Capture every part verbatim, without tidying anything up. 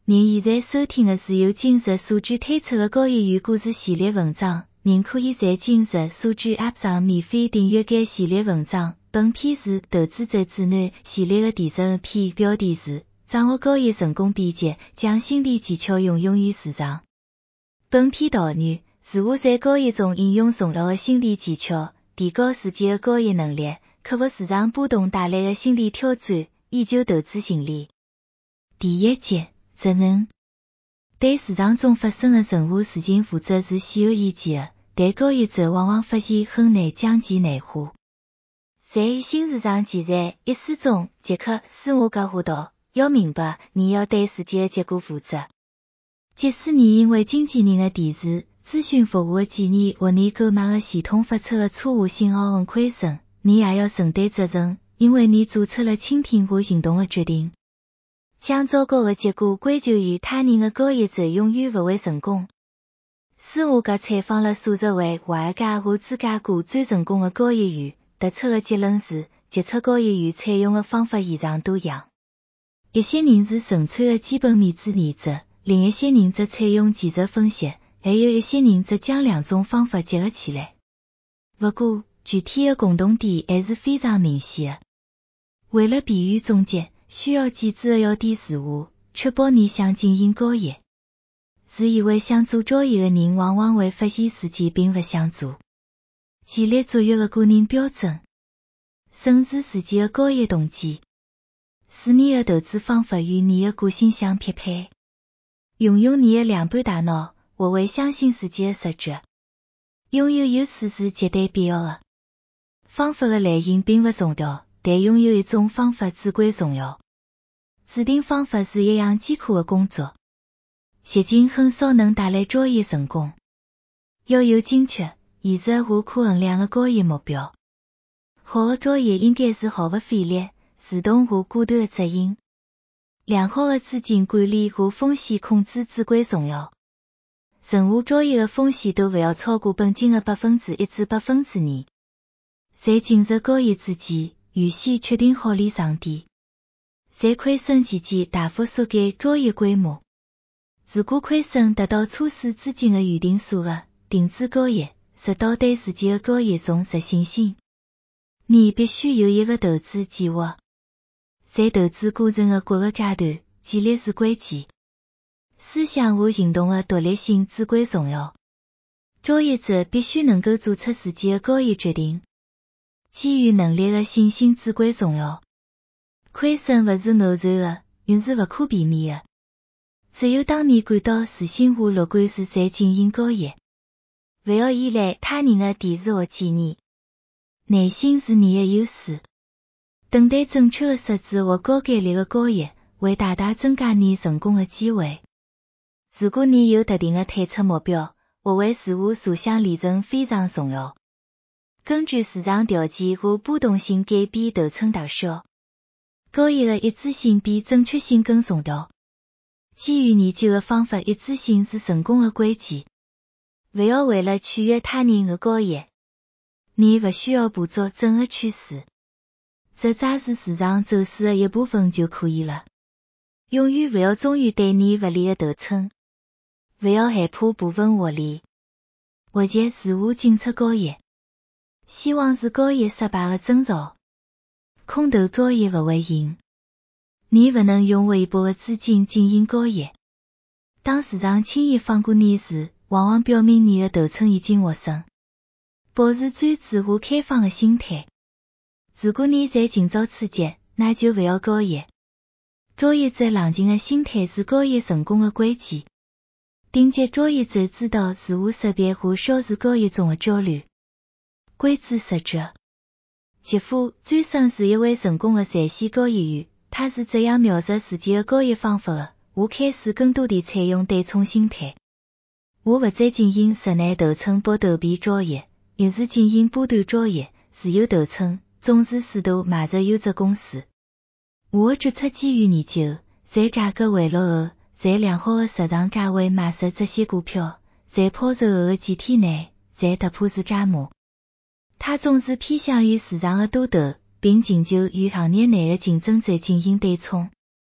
您现在收听的是由今日所知推出的交易员故事系列文章，您可以在今日所知 App 上免费订阅该系列文章。本篇是投资者指南系列的第十二篇，标题是掌握交易成功秘诀，将心理技巧应用于市场。本篇导言是我在交易中应用重要的心理技巧，提高自己的交易能力，克服市场波动带来的心理挑战，研究投资心理。第一节，责任。对市场中发生的任何事情负责是显而易见的，但交易者往往发现很难将其内化。在新市场前在一书中，杰克·斯沃格话道，要明白你要对自己的结果负责。即使你因为经纪人的电视咨询服务的建议或你购买的系统发出的错误信号而亏损，你也要承担责任，因为你做出了倾听和行动的决定。将糟糕的结果归咎于他人的交易者永远不会成功。斯沃格采访了数十位华尔街和芝加哥最成功的交易员，得出的结论是，杰出交易员采用的方法异常多样。一些人是纯粹的基本面子原则，另一些人则采用技术分析，还有一些人则将两种方法结合起来。不过，具体的共同点还是非常明显的。为了便于总结，需要记住的要点是下，确保你想进行交易。是因为想做交易的人往往会发现自己并不想做。建立卓越的个人标准，审视自己的交易动机，使你的投资方法与你的个性相匹配。运用你的两半大脑，学会相信自己的直觉。拥有优势是绝对必要的。方法的类型并不重要，但拥有一种方法至关重要。制定方法是一样艰苦的工作，捷径很少能带来交易成功。要有精确、现实和可衡量的交易目标。好的交易应该是毫不费力、自动和果断的执行。良好的资金管理和风险控制至关重要。任何交易的风险都不要超过本金的百分之一至百分之二。在进入交易之前，预先确定好离场点。在亏损期间大幅缩减交易规模。如果亏损达到初始资金的预定数额，停止交易，直到对自己的交易中实信心。你必须有一个投资计划。在投资过程的各个阶段，纪律是关键。思想和行动的独立性至关重要。交易者必须能够做出自己的交易决定。基于能力的信心至关重要。亏损不是偶然的，而是不可避免的。只有当你感到自信和乐观时才进行交易。不要依赖他人的提示和建议。耐心是你的优势。等待正确的设置和高概率的交易，会大大增加你成功的机会。如果你有特定的推测目标，学会事物所想历程非常重要。根据市场条件和波动性改变头寸大小。交易的一致性比正确性更重要。基于研究的方法一致性是成功的关键。不要为了取悦他人而交易。你不需要捕捉整个趋势。只抓住市场走势的一部分就可以了。永远不要忠于对你不利的头寸。不要害怕部分获利。或者自我警察交易。希望是交易失败的征兆。空头交易不会赢。你不能用微薄的资金进行交易。当市场轻易放过你时，往往表明你的头寸已经获胜。保持专注和开放的心态。如果你在寻找刺激，那就不要交易。交易者冷静的心态是交易成功的关键。顶级交易者知道自我识别和消除交易中的焦虑。规则实觉。杰夫·詹森是一位成功的在线交易员，他是这样描述自己的交易方法的：我开始更多地采用对冲心态。我不再进行室内头寸波头皮交易，而是进行波段交易，自由头寸，总是试图买入优质公司。我的决策基于研究，在价格回落后，在良好的市场价位买入这些股票，在抛售后的几天内，再突破是加码。他总是偏向于市场的多头，并寻求与行业内的竞争者进行对冲。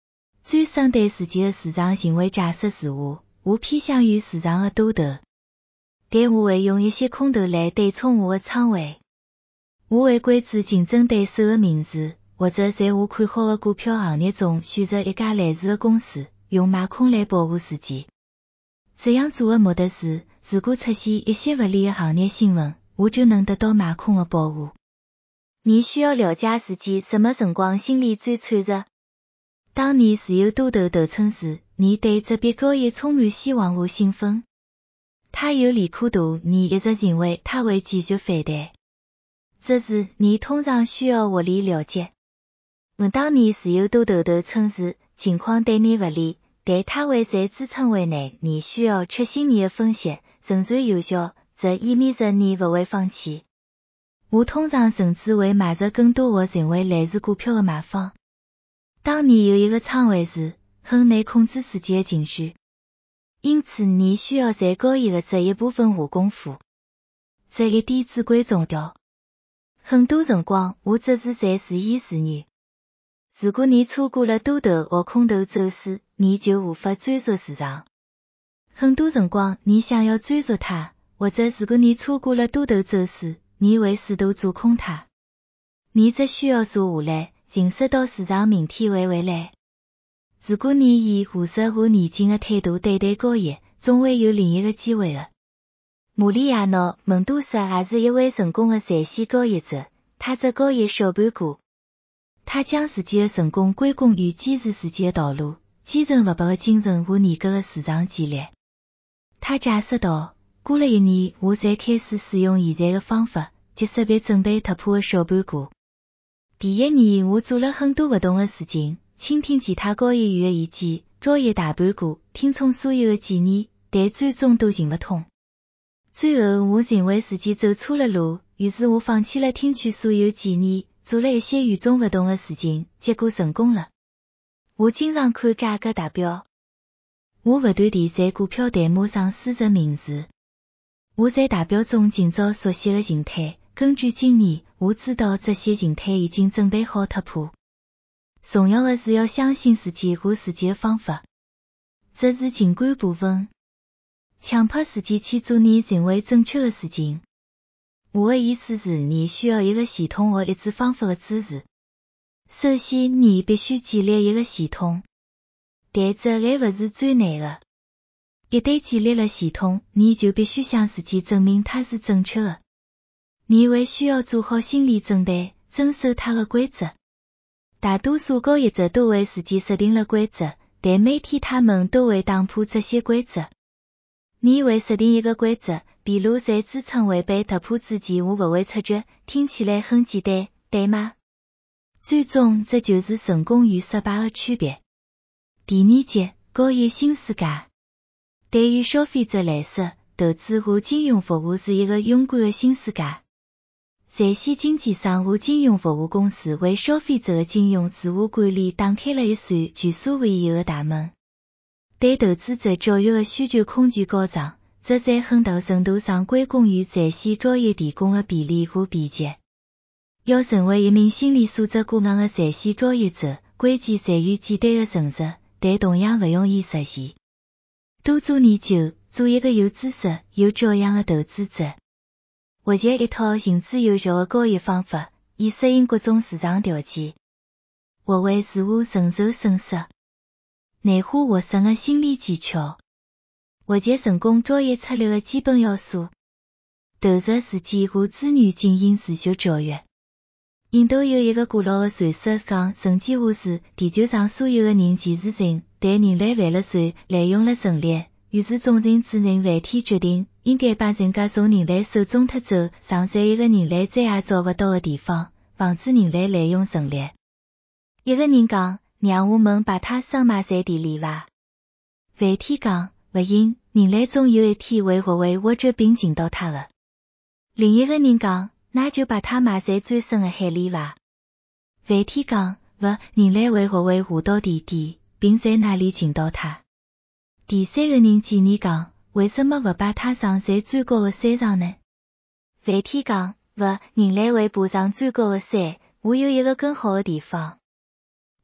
最相对自己的市场行为假设是我，我偏向于市场的多头。但我会用一些空头来对冲我的仓位。我会关注竞争对手的名字，或者在我看好的股票行业中选择一家类似的公司，用买空来保护自己。这样做的目的是，如果出现一些不利的行业新闻，我就能得到买空的保护。你需要了解自己什么辰光心里最脆弱。当你持有多头头寸时，你对这笔交易充满希望和兴奋。它有利可图，你一直认为它会继续反弹。这时你通常需要获利了结。而当你持有多头头寸时，情况对你不利，但它会在支撑位内，你需要确信你的分析仍然有效，这意味着你不会放弃。我通常甚至会买入更多或成为类似股票的买方。当你有一个仓位时，很难控制自己的情绪，因此你需要在交易的这一部分下功夫。这一点至关重要。很多辰光，我只是在自言自语。如果你错过了多头或空头走势，你就无法追逐市场。很多辰光，你想要追逐它，或者如果你错过了多头走势，你会试图做空它。你只需要坐下来，认识到市场明天会回来。如果你以务实和严谨的态度对待交易，总会有另一个机会的。马里亚诺·蒙多萨也是一位成功的在线交易者，他只交易小盘股。他将自己的成功归功于坚持自己的道路、坚韧不拔的精神和严格的市场纪律。他解释道，过了一年，我才开始使用现在的方法，即识别准备突破的小盘股。第一年，我做了很多不同的事情，倾听其他交易员的意见，交易大盘股，听从所有的建议，但最终都行不通。最后，我认为自己走错了路，于是我放弃了听取所有建议，做了一些与众不同的事情，结果成功了。我经常看价格图表，我不断地在股票弹幕上输入名字。我在图表中寻找熟悉的形态，根据经验，我知道这些形态已经准备好突破。重要的是要相信自己和自己的方法。这是情感部分。强迫自己去做你认为正确的事情。我的意思是，你需要一个系统和一致方法的支持。首先，你必须建立一个系统，但这还不是最难的。一旦建立了系统，你就必须向自己证明它是正确的。你会需要做好心理准备，遵守它的规则。大多数交易者都为自己设定了规则，但每天他们都会打破这些规则。你会设定一个规则，比如在支撑位被突破之前我不会出局，听起来很简单，对吗？最终这就是成功与失败的区别。第二节，交易新世界。对于消费者来说，投资和金融服务是一个勇敢的新世界。在线经纪商和金融服务公司为消费者的金融自我管理打开了一扇前所未有的大门。对投资者教育的需求空前高涨，这在很大程度上归功于在线交易提供的便利和便捷。要成为一名心理素质过硬的在线交易者，关键在于简单的程序，但同样不容易实现。多做研究，做一个有知识、有教养的投资者。学习一套行之有效的交易方法，以适应各种市场条件。学会自我承受损失。内化获胜的心理技巧。学习成功交易策略的基本要素。投入时间和资源进行持续教育。印度有一个古老的传说讲，神迹化是地球上所有的人其实人，但人类犯了罪，滥用了权力，于是众人之人梵天决定，应该把人家从人类手中夺走，藏在一个人类再也找不到的地方，防止人类滥用权力。一个人讲，让我们把它深埋在地里吧。梵天讲，不行，人类总有一天会学会挖掘并寻到它的。另一个人讲，那就把它埋在最深的海里吧。梵天讲，不，人类会学会下到地底，并在那里寻到它。第三个人建议讲，为什么不把它藏在最高的山上呢？梵天讲，不，人类会爬上最高的山，我有一个更好的地方。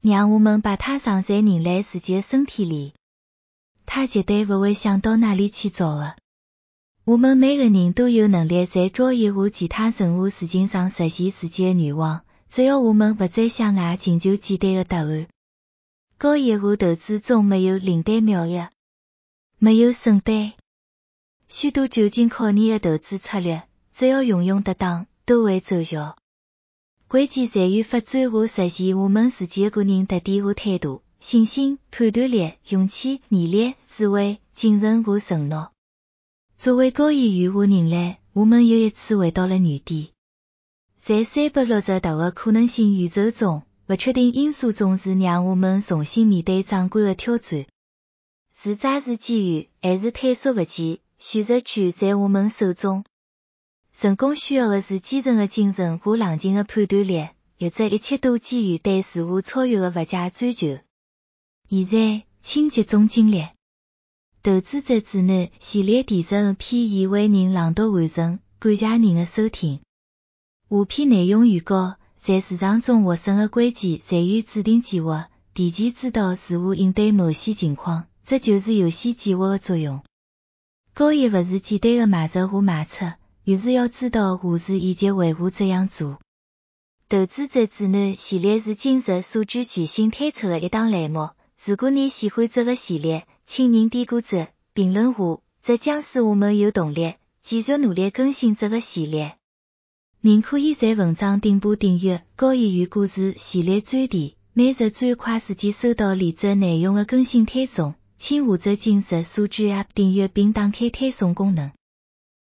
让我们把它藏在人类自己的身体里。它绝对不会想到哪里去找的。我们每个人都有能力在找一或其他任何事情上实现自己的愿望，只要我们不再向外寻求简单的答案。高一和投资中没有灵丹妙药，没有圣杯。许多究竟考验的投资策略，只要运用得当，都会奏效。关键在于发展和实现我们自己的个人特点和态度，信心、判断力、勇气、毅力、智慧、精神和承诺。作为高一与和人类，我们又一次回到了原点。在三百六十度的可能性宇宙中，不确定因素总是让我们重新面对壮观的挑战。是抓住机遇，还是退缩不前？选择权在我们手中。成功需要的是坚韧的精神和冷静的判断力，有着一切都机遇对事物超越的不假追求。现在，请集中精力。投资者指南系列第十二篇已为您朗读完成，感谢您的收听。下篇内容预告：在市场中获胜的关键在于制定计划，提前知道如何应对某些情况，这就是游戏计划的作用。交易不是简单的买入和卖出，而是要知道何时以及为何这样做。投资者指南系列是今日数据全新推出的一档栏目，如果你喜欢这个系列，请您点个赞、评论下，这将使我们有动力继续努力更新这个系列。您可以在文章顶部订阅交易与故事系列专题，每日最快时间收到连接内容的更新推送，请下载今日数据 App 订阅并打开推送功能。